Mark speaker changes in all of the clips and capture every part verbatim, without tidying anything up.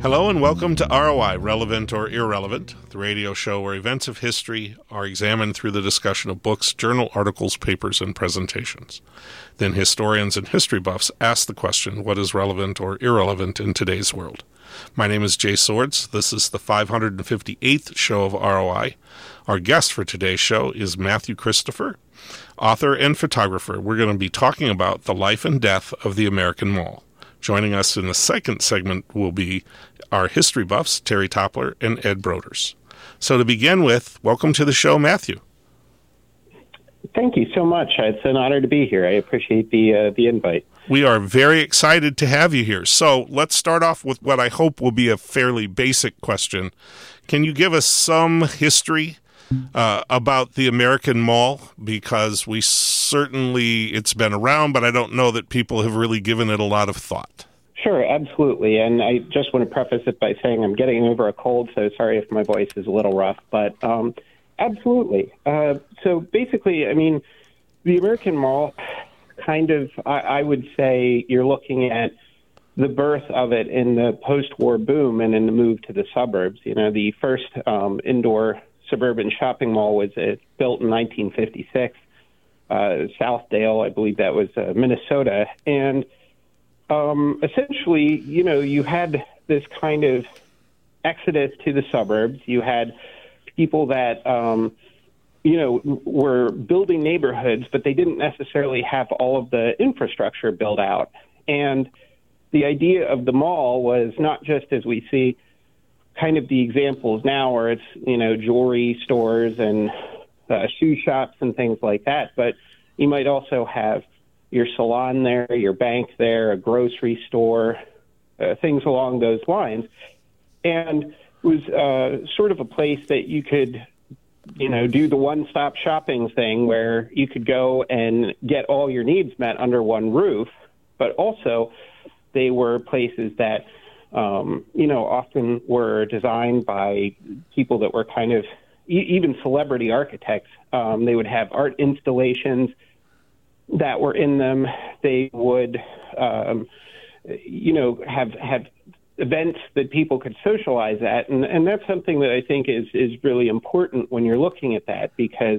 Speaker 1: Hello and welcome to R O I, Relevant or Irrelevant, the radio show where events of history are examined through the discussion of books, journal articles, papers, and presentations. Then historians and history buffs ask the question, what is relevant or irrelevant in today's world? My name is Jay Swords. This is the five hundred fifty-eighth show of R O I. Our guest for today's show is Matthew Christopher, author and photographer. We're going to be talking about the life and death of the American Mall. Joining us in the second segment will be our history buffs, Terry Toppler and Ed Broders. So to begin with, welcome to the show, Matthew.
Speaker 2: Thank you so much. It's an honor to be here. I appreciate the uh, the invite.
Speaker 1: We are very excited to have you here. So let's start off with what I hope will be a fairly basic question. Can you give us some history uh, about the American Mall? Because we certainly, it's been around, but I don't know that people have really given it a lot of thought.
Speaker 2: Sure, absolutely. And I just want to preface it by saying I'm getting over a cold, so sorry if my voice is a little rough, but um, absolutely. Uh, so basically, I mean, the American Mall kind of, I, I would say you're looking at the birth of it in the post-war boom and in the move to the suburbs. You know, the first um, indoor suburban shopping mall was uh, built in nineteen fifty-six, uh, Southdale, I believe that was uh, Minnesota. And um, essentially, you know, you had this kind of exodus to the suburbs. You had people that, um, you know, were building neighborhoods, but they didn't necessarily have all of the infrastructure built out. And the idea of the mall was not just as we see kind of the examples now where it's, you know, jewelry stores and uh, shoe shops and things like that, but you might also have your salon there, your bank there, a grocery store, uh, things along those lines. And it was uh, sort of a place that you could, you know, do the one-stop shopping thing where you could go and get all your needs met under one roof, but also they were places that, um, you know, often were designed by people that were kind of, e- even celebrity architects. Um, they would have art installations that were in them. They would, um, you know, have have events that people could socialize at, and, and that's something that I think is is really important when you're looking at that, because,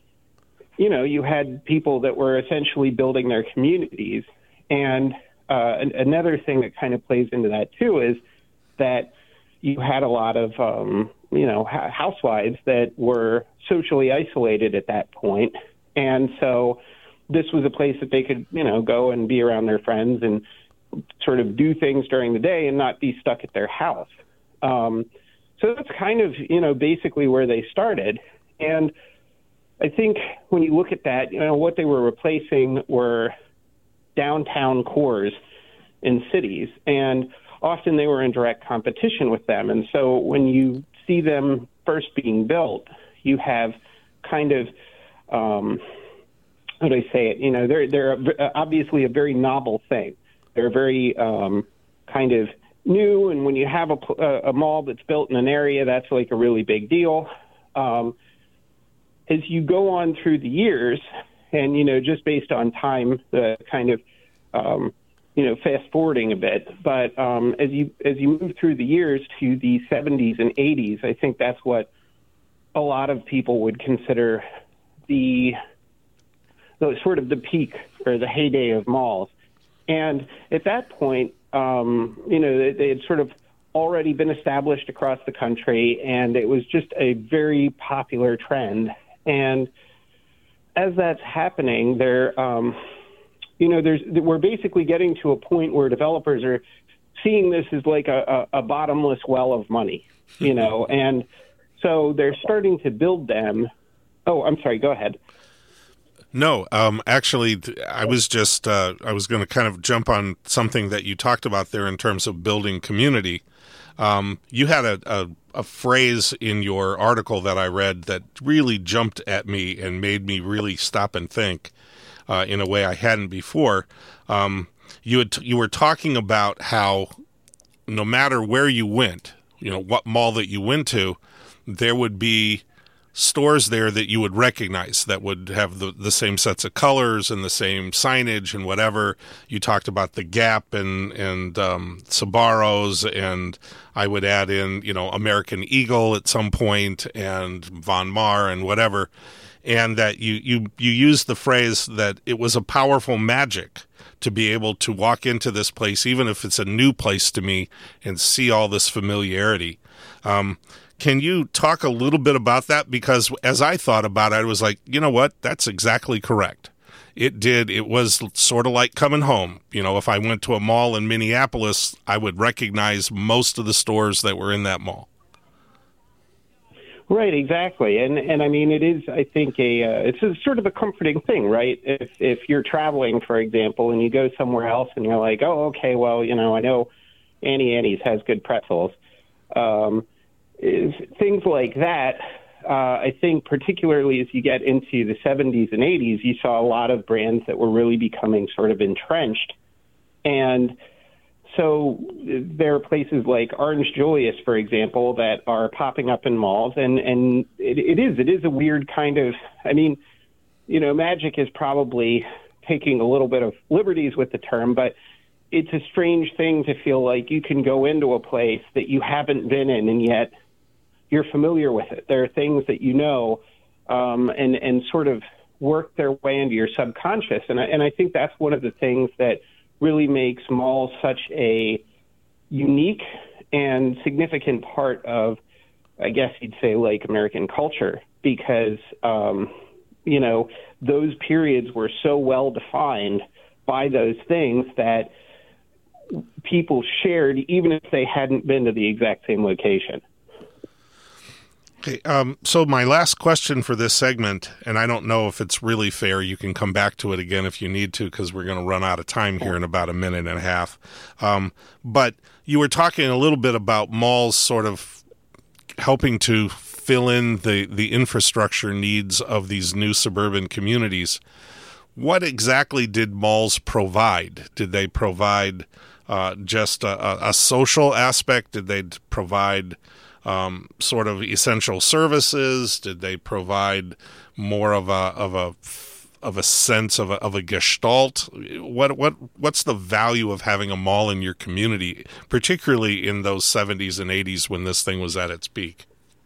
Speaker 2: you know, you had people that were essentially building their communities. And uh, another thing that kind of plays into that too is that you had a lot of, um, you know, ha- housewives that were socially isolated at that point, and so this was a place that they could, you know, go and be around their friends and sort of do things during the day and not be stuck at their house. Um, so that's kind of, you know, basically where they started. And I think when you look at that, you know, what they were replacing were downtown cores in cities, and often they were in direct competition with them. And so when you see them first being built, you have kind of, um, how do I say it? You know, they're they're obviously a very novel thing. They're very um, kind of new, and when you have a, a mall that's built in an area, that's like a really big deal. Um, as you go on through the years, and, you know, just based on time, the kind of, um, you know, fast forwarding a bit, but um, as you as you move through the years to the seventies and eighties, I think that's what a lot of people would consider the the sort of the peak or the heyday of malls. And at that point, um, you know, they, they had sort of already been established across the country, and it was just a very popular trend. And as that's happening, there, um, you know, there's we're basically getting to a point where developers are seeing this as like a, a, a bottomless well of money, you know, and so they're starting to build them. Oh, I'm sorry. Go ahead.
Speaker 1: No, um, actually, I was just, uh, I was going to kind of jump on something that you talked about there in terms of building community. Um, you had a, a, a phrase in your article that I read that really jumped at me and made me really stop and think uh, in a way I hadn't before. Um, you had, you were talking about how no matter where you went, you know, what mall that you went to, there would be stores there that you would recognize that would have the, the same sets of colors and the same signage and whatever. You talked about the Gap and, and um, Sbarro's, and I would add in, you know, American Eagle at some point and Von Maur and whatever. And that you, you, you used the phrase that it was a powerful magic to be able to walk into this place, even if it's a new place to me, and see all this familiarity. Um, Can you talk a little bit about that? Because as I thought about it, I was like, you know what? That's exactly correct. It did. It was sort of like coming home. You know, if I went to a mall in Minneapolis, I would recognize most of the stores that were in that mall.
Speaker 2: Right, exactly. And, and I mean, it is, I think, a uh, it's a sort of a comforting thing, right? If, if you're traveling, for example, and you go somewhere else and you're like, oh, okay, well, you know, I know Annie Annie's has good pretzels. Um Is things like that, uh, I think particularly as you get into the seventies and eighties, you saw a lot of brands that were really becoming sort of entrenched. And so there are places like Orange Julius, for example, that are popping up in malls. And, and it, it is, it is a weird kind of, I mean, you know, magic is probably taking a little bit of liberties with the term, but it's a strange thing to feel like you can go into a place that you haven't been in and yet you're familiar with it. There are things that you know um, and, and sort of work their way into your subconscious. And I, and I think that's one of the things that really makes malls such a unique and significant part of, I guess you'd say, like American culture, because, um, you know, those periods were so well defined by those things that people shared even if they hadn't been to the exact same location.
Speaker 1: Okay, um, so my last question for this segment, and I don't know if it's really fair, you can come back to it again if you need to, because we're going to run out of time here in about a minute and a half. Um, but you were talking a little bit about malls sort of helping to fill in the, the infrastructure needs of these new suburban communities. What exactly did malls provide? Did they provide uh, just a, a social aspect? Did they provide Um, sort of essential services? Did they provide more of a of a of a sense of a, of a gestalt? What what what's the value of having a mall in your community, particularly in those seventies and eighties when this thing was at its peak?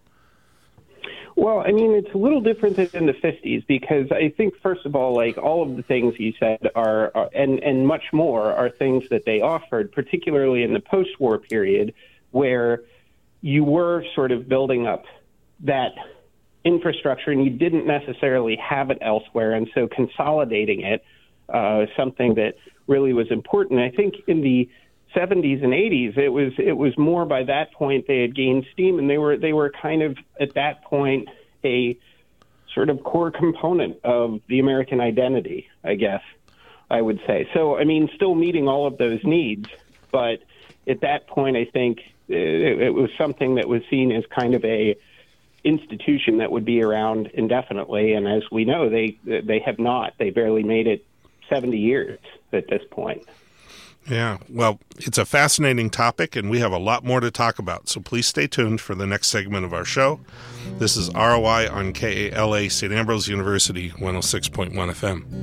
Speaker 2: Well, I mean, it's a little different than in the fifties because I think, first of all, like all of the things you said are, are and and much more are things that they offered, particularly in the post-war period, where you were sort of building up that infrastructure and you didn't necessarily have it elsewhere. And so consolidating it uh, is something that really was important. I think in the seventies and eighties, it was it was more by that point they had gained steam and they were they were kind of at that point a sort of core component of the American identity, I guess I would say. So, I mean, still meeting all of those needs, but at that point, I think it, it was something that was seen as kind of a institution that would be around indefinitely. And as we know, they they have not. They barely made it seventy years at this point.
Speaker 1: Yeah, well, it's a fascinating topic, and we have a lot more to talk about. So please stay tuned for the next segment of our show. This is R O I on K A L A, Saint Ambrose University, one oh six point one F M.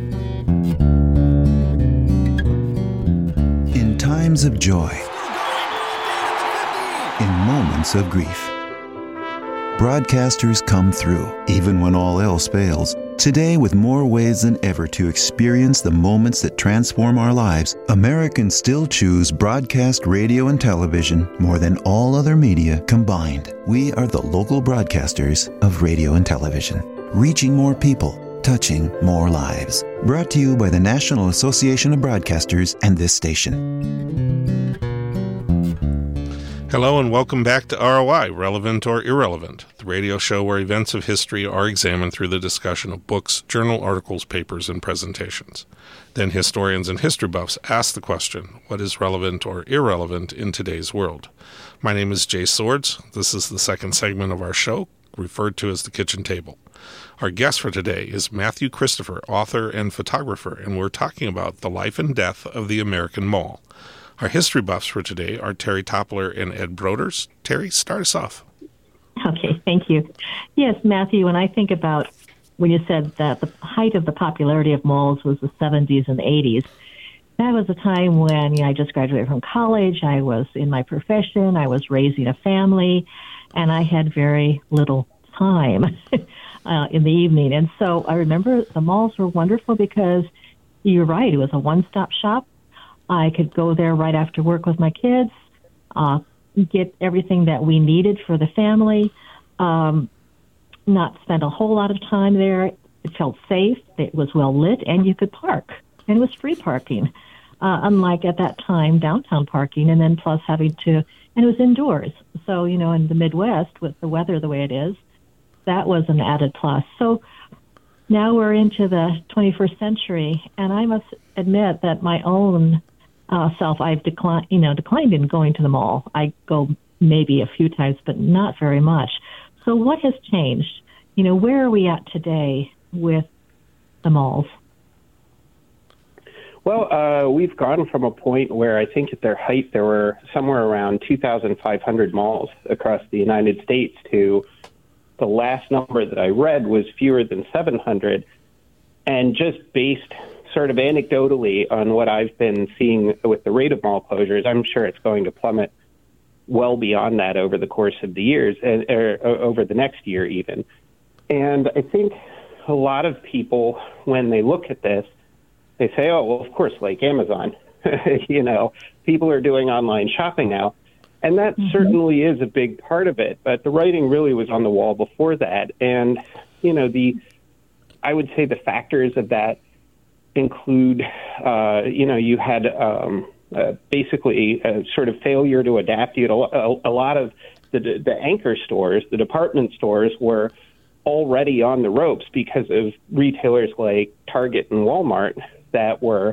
Speaker 3: In times of joy, in moments of grief, broadcasters come through, even when all else fails. Today, with more ways than ever to experience the moments that transform our lives, Americans still choose broadcast radio and television more than all other media combined. We are the local broadcasters of radio and television, reaching more people, touching more lives. Brought to you by the National Association of Broadcasters and this station.
Speaker 1: Hello and welcome back to R O I, Relevant or Irrelevant, the radio show where events of history are examined through the discussion of books, journal articles, papers, and presentations. Then historians and history buffs ask the question, what is relevant or irrelevant in today's world? My name is Jay Swords. This is the second segment of our show, referred to as the kitchen table. Our guest for today is Matthew Christopher, author and photographer, and we're talking about the life and death of the American Mall. Our history buffs for today are Terry Toppler and Ed Broders. Terry, start us off.
Speaker 4: Okay, thank you. Yes, Matthew, when I think about when you said that the height of the popularity of malls was the seventies and eighties, that was a time when you know, I just graduated from college, I was in my profession, I was raising a family, and I had very little time uh, in the evening. And so I remember the malls were wonderful because you're right, it was a one-stop shop. I could go there right after work with my kids, uh, get everything that we needed for the family, um, not spend a whole lot of time there. It felt safe, it was well lit, and you could park. And it was free parking, uh, unlike at that time downtown parking, and then plus having to, and it was indoors. So, you know, in the Midwest, with the weather the way it is, that was an added plus. So now we're into the twenty-first century, and I must admit that my own uh, self, I've declined, you know, declined in going to the mall. I go maybe a few times, but not very much. So what has changed? You know, where are we at today with the malls?
Speaker 2: Well, uh, we've gone from a point where I think at their height there were somewhere around two thousand five hundred malls across the United States to the last number that I read was fewer than seven hundred. And just based sort of anecdotally on what I've been seeing with the rate of mall closures, I'm sure it's going to plummet well beyond that over the course of the years, or over the next year even. And I think a lot of people, when they look at this, they say, oh, well, of course, like Amazon, you know, people are doing online shopping now. And that mm-hmm. certainly is a big part of it. But the writing really was on the wall before that. And, you know, the I would say the factors of that include, uh, you know, you had um, uh, basically a sort of failure to adapt. You had a, a, a lot of the, the anchor stores, the department stores were already on the ropes because of retailers like Target and Walmart that were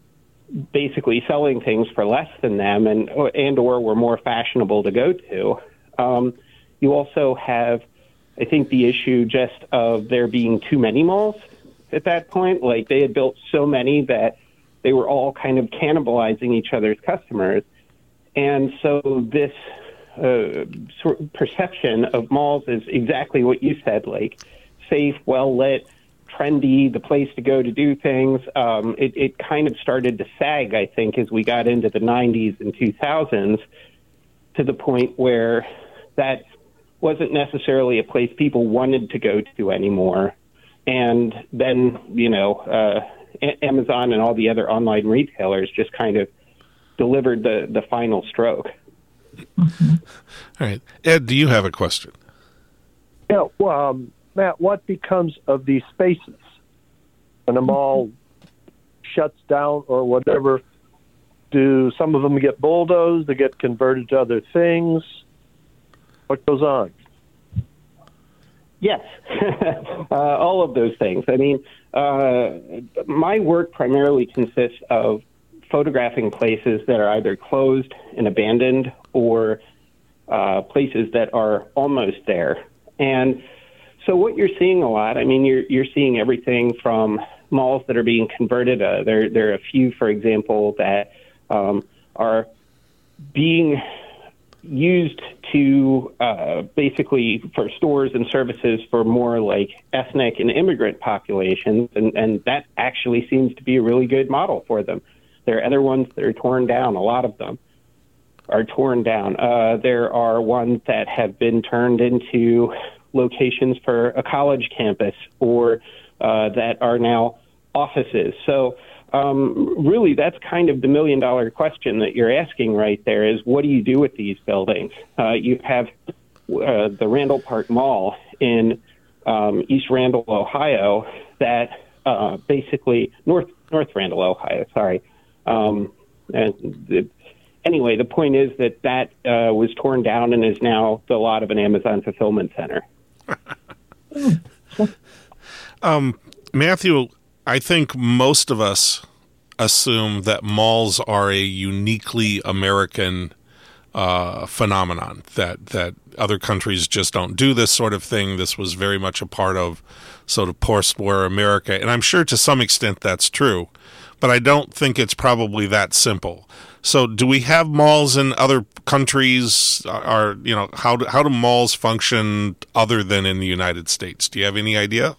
Speaker 2: basically selling things for less than them and and or were more fashionable to go to. Um, you also have, I think, the issue just of there being too many malls at that point. Like they had built so many that they were all kind of cannibalizing each other's customers. And so this uh, sort of perception of malls is exactly what you said, like safe, well-lit, trendy, the place to go to do things. Um, it, it kind of started to sag, I think, as we got into the nineties and two thousands, to the point where that wasn't necessarily a place people wanted to go to anymore. And then, you know, uh, a- Amazon and all the other online retailers just kind of delivered the, the final stroke.
Speaker 1: Mm-hmm. All right. Ed, do you have a question?
Speaker 5: Yeah, well, um, Matt, what becomes of these spaces when a mall shuts down or whatever? Do some of them get bulldozed? They get converted to other things? What goes on?
Speaker 2: Yes, uh, all of those things. I mean, uh, my work primarily consists of photographing places that are either closed and abandoned or uh, places that are almost there. And so what you're seeing a lot, I mean, you're you're seeing everything from malls that are being converted. Uh, there, there are a few, for example, that um, are being used to uh, basically for stores and services for more like ethnic and immigrant populations, and, and that actually seems to be a really good model for them. There are other ones that are torn down. A lot of them are torn down. Uh, there are ones that have been turned into locations for a college campus or uh, that are now offices. So um, really, that's kind of the million dollar question that you're asking right there is, what do you do with these buildings? Uh, you have uh, the Randall Park Mall in um, East Randall, Ohio, that uh, basically, North North Randall, Ohio, sorry. Um, and the, anyway, the point is that that uh, was torn down and is now the lot of an Amazon fulfillment center.
Speaker 1: um, Matthew, I think most of us assume that malls are a uniquely American uh, phenomenon, that that other countries just don't do this sort of thing. This was very much a part of sort of post-war America, and I'm sure to some extent that's true. but I don't think it's probably that simple. So do we have malls in other countries? Are, you know, how do, how do malls function other than in the United States? Do you have any idea?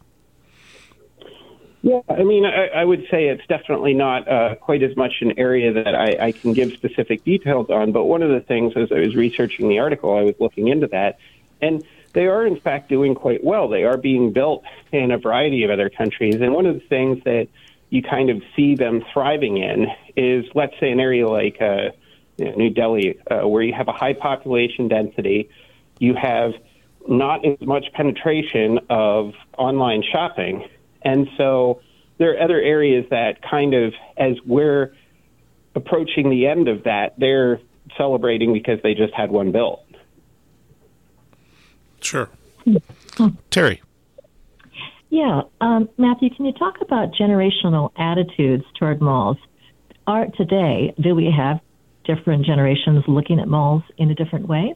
Speaker 2: Yeah, I mean, I, I would say it's definitely not uh, quite as much an area that I, I can give specific details on. But one of the things, as I was researching the article, I was looking into that. And they are, in fact, doing quite well. They are being built in a variety of other countries. And one of the things that you kind of see them thriving in is, let's say, an area like uh, you know, New Delhi, uh, where you have a high population density. You have not as much penetration of online shopping. And so there are other areas that kind of, as we're approaching the end of that, they're celebrating because they just had one built.
Speaker 1: Sure. Terry.
Speaker 4: Yeah. Um, Matthew, can you talk about generational attitudes toward malls? Are today, do we have different generations looking at malls in a different way?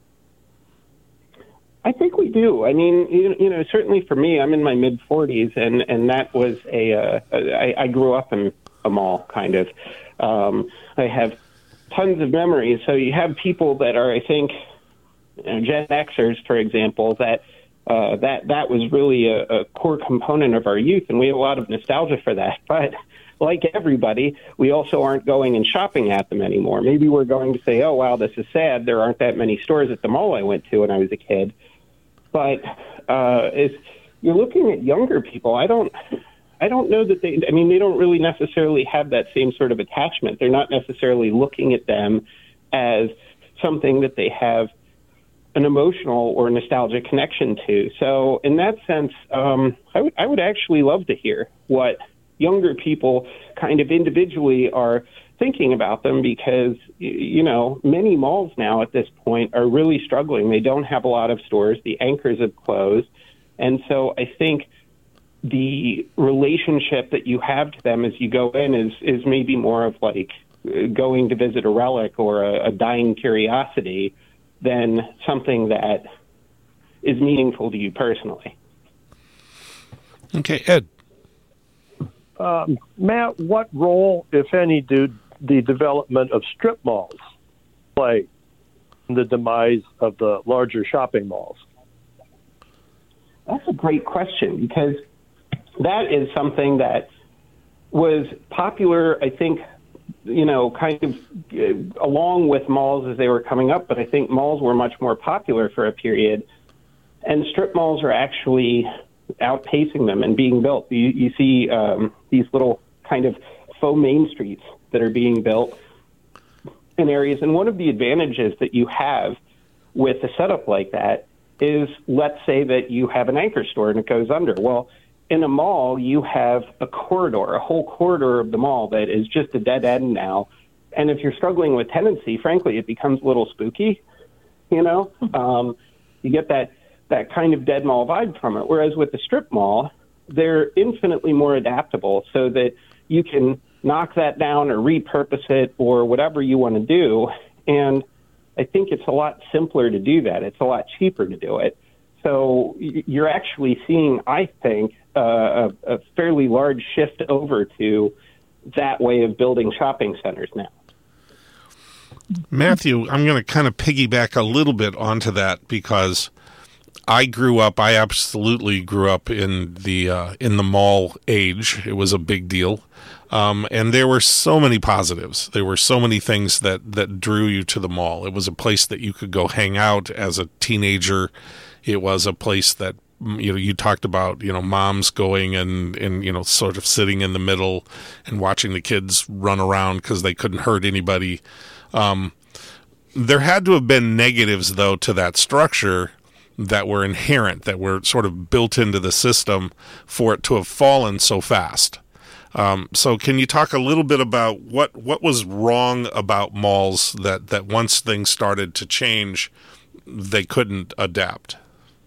Speaker 2: I think we do. I mean, you, you know, certainly for me, I'm in my mid forties, and, and that was a, uh, I, I grew up in a mall, kind of. Um, I have tons of memories. So you have people that are, I think, you know, Gen Xers, for example, that uh, that that was really a, a core component of our youth, and we have a lot of nostalgia for that. But like everybody, we also aren't going and shopping at them anymore. Maybe we're going to say, oh, wow, this is sad. There aren't that many stores at the mall I went to when I was a kid. But uh, if you're looking at younger people, I don't, I don't know that they. I mean, they don't really necessarily have that same sort of attachment. They're not necessarily looking at them as something that they have an emotional or nostalgic connection to. So, in that sense, um, I would, I would actually love to hear what younger people kind of individually are thinking about them, because, you know, many malls now at this point are really struggling. They don't have a lot of stores. The anchors have closed. And so I think the relationship that you have to them as you go in is, is maybe more of like going to visit a relic or a, a dying curiosity than something that is meaningful to you personally.
Speaker 1: Okay, Ed.
Speaker 5: Um, Matt, what role, if any, do the development of strip malls play in the demise of the larger shopping malls?
Speaker 2: That's a great question, because that is something that was popular, I think, you know, kind of uh, along with malls as they were coming up, but I think malls were much more popular for a period, and strip malls are actually outpacing them and being built. You, you see um, these little kind of faux main streets that are being built in areas. And one of the advantages that you have with a setup like that is, let's say that you have an anchor store and it goes under. Well, in a mall, you have a corridor, a whole corridor of the mall that is just a dead end now. And if you're struggling with tenancy, frankly, it becomes a little spooky, you know? Um, you get that, that kind of dead mall vibe from it. Whereas with the strip mall, they're infinitely more adaptable, so that you can knock that down or repurpose it or whatever you want to do. And I think it's a lot simpler to do that. It's a lot cheaper to do it. So you're actually seeing, I think, uh, a, a fairly large shift over to that way of building shopping centers now.
Speaker 1: Matthew, I'm going to kind of piggyback a little bit onto that, because I grew up, I absolutely grew up in the uh, in the mall age. It was a big deal. Um, and there were so many positives. There were so many things that, that drew you to the mall. It was a place that you could go hang out as a teenager. It was a place that, you know, you talked about, you know, moms going and, and, you know, sort of sitting in the middle and watching the kids run around because they couldn't hurt anybody. Um, there had to have been negatives, though, to that structure that were inherent, that were sort of built into the system for it to have fallen so fast. Um, so can you talk a little bit about what, what was wrong about malls that, that once things started to change, they couldn't adapt?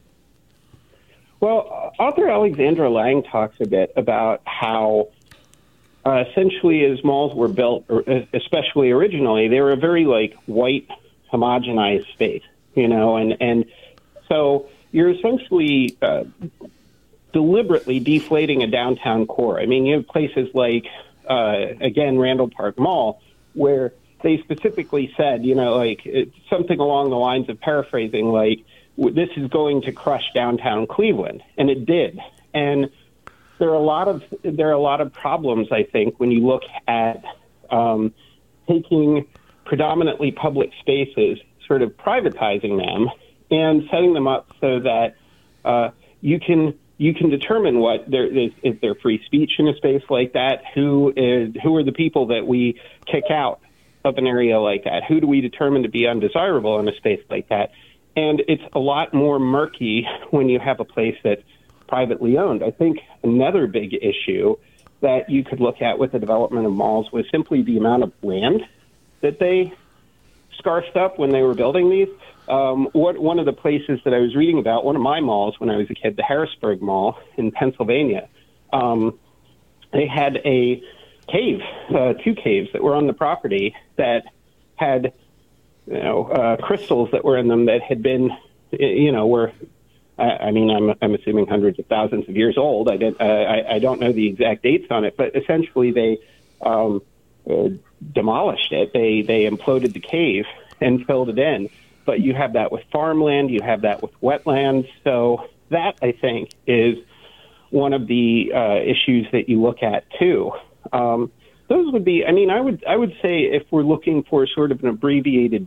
Speaker 2: Well, author Alexandra Lang talks a bit about how uh, essentially as malls were built, or especially originally, they were a very like white, homogenized space, you know, and, and so you're essentially uh, deliberately deflating a downtown core. I mean, you have places like uh, again, Randall Park Mall, where they specifically said, you know, like it's something along the lines of paraphrasing, like, this is going to crush downtown Cleveland, and it did. And there are a lot of there are a lot of problems, I think, when you look at um, taking predominantly public spaces, sort of privatizing them, and setting them up so that uh, you can you can determine what there is, is there free speech in a space like that. Who is who are the people that we kick out of an area like that? Who do we determine to be undesirable in a space like that? And it's a lot more murky when you have a place that's privately owned. I think another big issue that you could look at with the development of malls was simply the amount of land that they scarfed up when they were building these. Um, what, one of the places that I was reading about, one of my malls when I was a kid, the Harrisburg Mall in Pennsylvania, um, they had a cave, uh, two caves that were on the property that had you know, uh, crystals that were in them that had been, you know, were, I, I mean, I'm, I'm assuming hundreds of thousands of years old. I, didn't, uh, I, I don't know the exact dates on it, but essentially they um, uh, demolished it. They, they imploded the cave and filled it in. But you have that with farmland, you have that with wetlands. So that, I think, is one of the uh, issues that you look at, too. Um, those would be, I mean, I would I would say if we're looking for sort of an abbreviated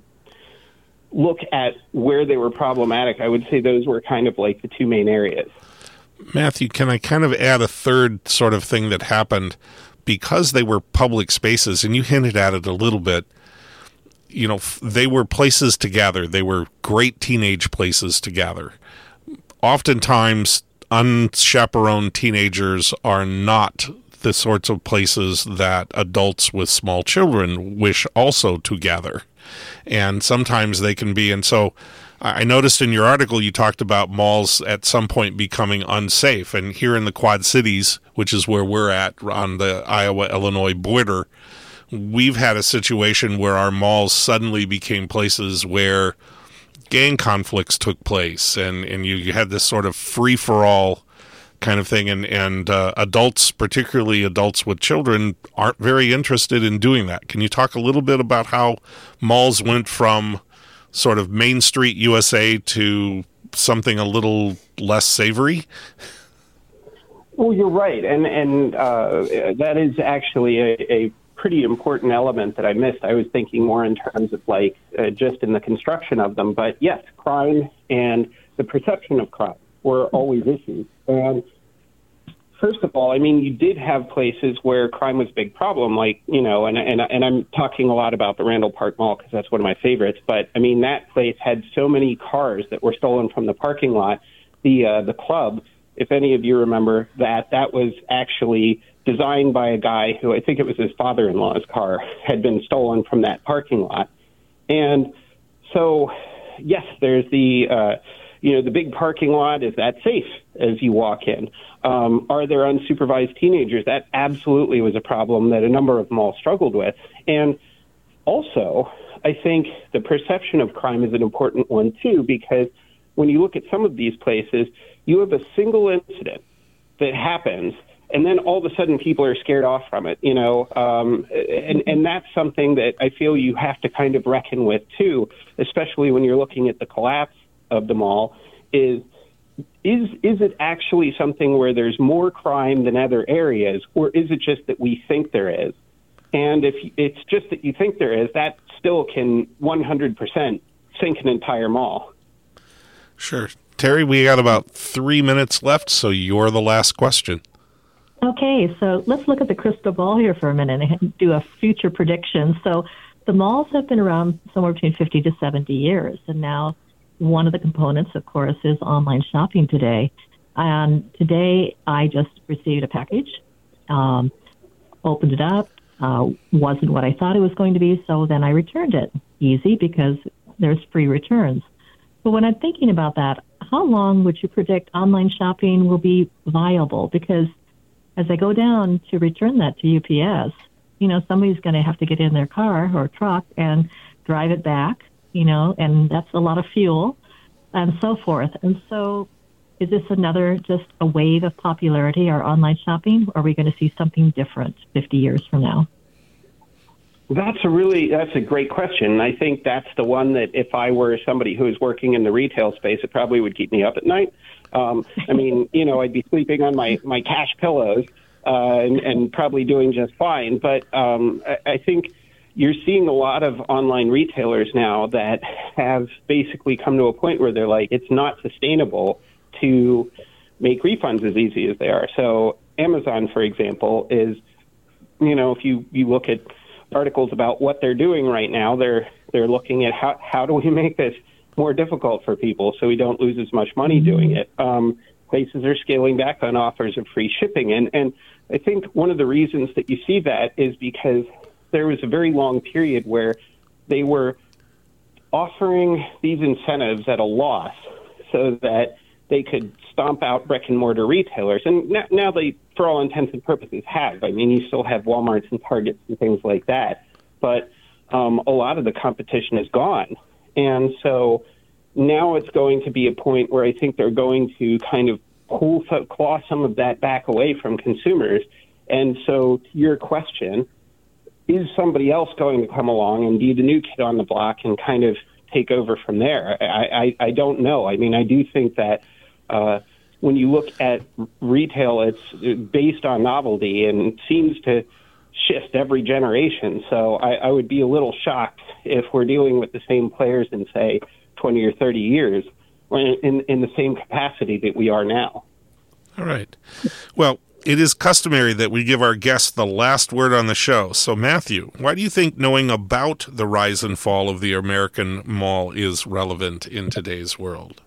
Speaker 2: look at where they were problematic, I would say those were kind of like the two main areas.
Speaker 1: Matthew, can I kind of add a third sort of thing that happened? Because they were public spaces, and you hinted at it a little bit, you know, they were places to gather. They were great teenage places to gather. Oftentimes, unchaperoned teenagers are not the sorts of places that adults with small children wish also to gather. And sometimes they can be, and so I noticed in your article you talked about malls at some point becoming unsafe. And here in the Quad Cities, which is where we're at on the Iowa-Illinois border, we've had a situation where our malls suddenly became places where gang conflicts took place, and, and you, you had this sort of free-for-all kind of thing, and, and uh, adults, particularly adults with children, aren't very interested in doing that. Can you talk a little bit about how malls went from sort of Main Street U S A to something a little less savory?
Speaker 2: Well, you're right, and, and uh, that is actually a, a pretty important element that I missed. I was thinking more in terms of like uh, just in the construction of them, but yes, crime and the perception of crime were always issues. And first of all, I mean, you did have places where crime was a big problem, like, you know, and and, and I'm talking a lot about the Randall Park Mall because that's one of my favorites, but I mean, that place had so many cars that were stolen from the parking lot. The uh, the club, if any of you remember that, that was actually designed by a guy who, I think it was his father-in-law's car, had been stolen from that parking lot. And so, yes, there's the, uh, you know, the big parking lot. Is that safe as you walk in? Um, are there unsupervised teenagers? That absolutely was a problem that a number of malls struggled with. And also, I think the perception of crime is an important one, too, because when you look at some of these places, you have a single incident that happens, and then all of a sudden people are scared off from it, you know, um, and, and that's something that I feel you have to kind of reckon with, too, especially when you're looking at the collapse of the mall, is is is it actually something where there's more crime than other areas, or is it just that we think there is? And if it's just that you think there is, that still can one hundred percent sink an entire mall.
Speaker 1: Sure. Terry, we got about three minutes left, so you're the last question.
Speaker 4: Okay, so let's look at the crystal ball here for a minute and do a future prediction. So the malls have been around somewhere between fifty to seventy years, and now one of the components, of course, is online shopping today. And today I just received a package, um, opened it up, uh, wasn't what I thought it was going to be, so then I returned it. Easy, because there's free returns. But when I'm thinking about that, how long would you predict online shopping will be viable? Because as I go down to return that to U P S, you know, somebody's going to have to get in their car or truck and drive it back, you know, and that's a lot of fuel and so forth. And so is this another just a wave of popularity, our online shopping? Or are we going to see something different fifty years from now?
Speaker 2: That's a really, that's a great question. I think that's the one that if I were somebody who is working in the retail space, it probably would keep me up at night. Um, I mean, you know, I'd be sleeping on my, my cash pillows uh, and, and probably doing just fine. But um, I, I think you're seeing a lot of online retailers now that have basically come to a point where they're like, it's not sustainable to make refunds as easy as they are. So Amazon, for example, is, you know, if you, you look at articles about what they're doing right now, they're they're looking at how, how do we make this more difficult for people so we don't lose as much money doing it. Um, places are scaling back on offers of free shipping. And, and I think one of the reasons that you see that is because there was a very long period where they were offering these incentives at a loss so that they could stomp out brick and mortar retailers. And now, now they, for all intents and purposes, have. I mean, you still have Walmarts and Targets and things like that. But um, a lot of the competition is gone. And so now it's going to be a point where I think they're going to kind of pull, claw some of that back away from consumers. And so to your question, is somebody else going to come along and be the new kid on the block and kind of take over from there? I, I, I don't know. I mean, I do think that uh, when you look at retail, it's based on novelty and seems to shift every generation. So I, I would be a little shocked if we're dealing with the same players in, say, twenty or thirty years in, in the same capacity that we are now.
Speaker 1: All right. Well, it is customary that we give our guests the last word on the show. So, Matthew, why do you think knowing about the rise and fall of the American mall is relevant in today's world?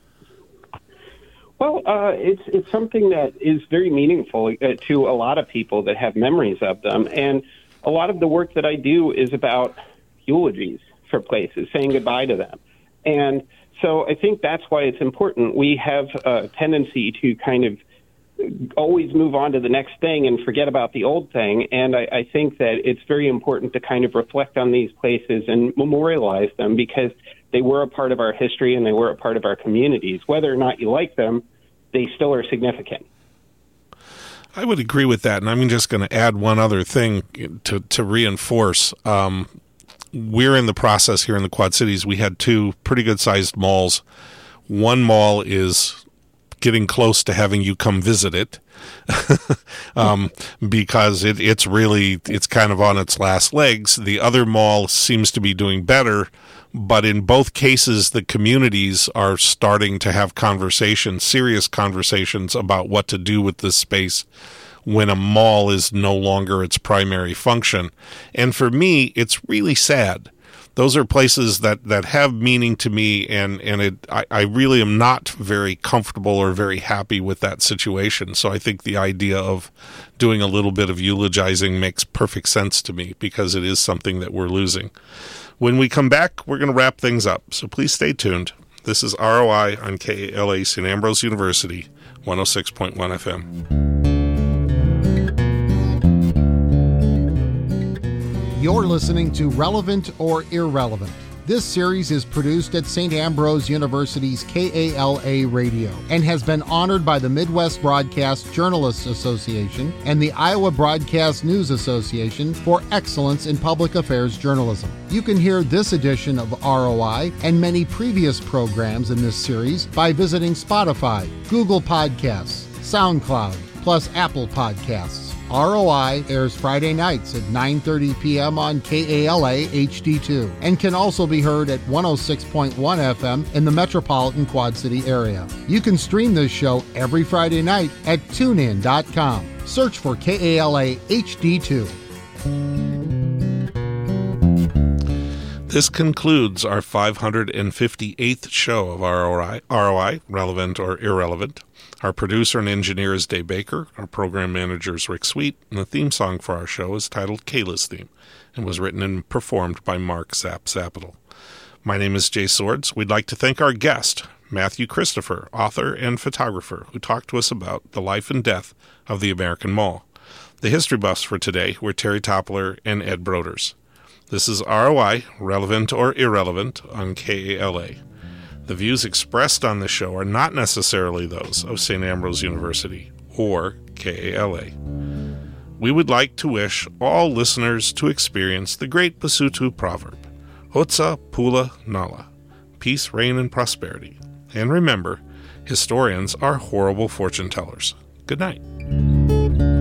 Speaker 2: Well, uh, it's it's something that is very meaningful uh, to a lot of people that have memories of them. And a lot of the work that I do is about eulogies for places, saying goodbye to them. And so I think that's why it's important. We have a tendency to kind of always move on to the next thing and forget about the old thing. And I, I think that it's very important to kind of reflect on these places and memorialize them because they were a part of our history and they were a part of our communities. Whether or not you like them, they still are significant.
Speaker 1: I would agree with that. And I'm just going to add one other thing to, to reinforce. Um, we're in the process here in the Quad Cities. We had two pretty good-sized malls. One mall is getting close to having you come visit it um, because it, it's really, it's kind of on its last legs. The other mall seems to be doing better, but in both cases, the communities are starting to have conversations, serious conversations about what to do with this space when a mall is no longer its primary function. And for me, it's really sad. Those are places that, that have meaning to me, and, and it, I, I really am not very comfortable or very happy with that situation. So I think the idea of doing a little bit of eulogizing makes perfect sense to me because it is something that we're losing. When we come back, we're going to wrap things up, so please stay tuned. This is R O I on K A L A Saint Ambrose University, one oh six point one F M.
Speaker 6: You're listening to Relevant or Irrelevant. This series is produced at Saint Ambrose University's K A L A Radio and has been honored by the Midwest Broadcast Journalists Association and the Iowa Broadcast News Association for excellence in public affairs journalism. You can hear this edition of R O I and many previous programs in this series by visiting Spotify, Google Podcasts, SoundCloud, plus Apple Podcasts. R O I airs Friday nights at nine thirty p.m. on K A L A H D two and can also be heard at one oh six point one F M in the metropolitan Quad City area. You can stream this show every Friday night at tune in dot com. Search for K A L A H D two.
Speaker 1: This concludes our five hundred fifty-eighth show of R O I, R O I, Relevant or Irrelevant. Our producer and engineer is Dave Baker. Our program manager is Rick Sweet. And the theme song for our show is titled Kayla's Theme and was written and performed by Mark Zapp Zapital. My name is Jay Swords. We'd like to thank our guest, Matthew Christopher, author and photographer, who talked to us about the life and death of the American Mall. The history buffs for today were Terry Toppler and Ed Broders. This is R O I, Relevant or Irrelevant, on K A L A. The views expressed on this show are not necessarily those of Saint Ambrose University or K A L A. We would like to wish all listeners to experience the great Basotho proverb, Hotsa Pula Nala, peace, reign, and prosperity. And remember, historians are horrible fortune tellers. Good night.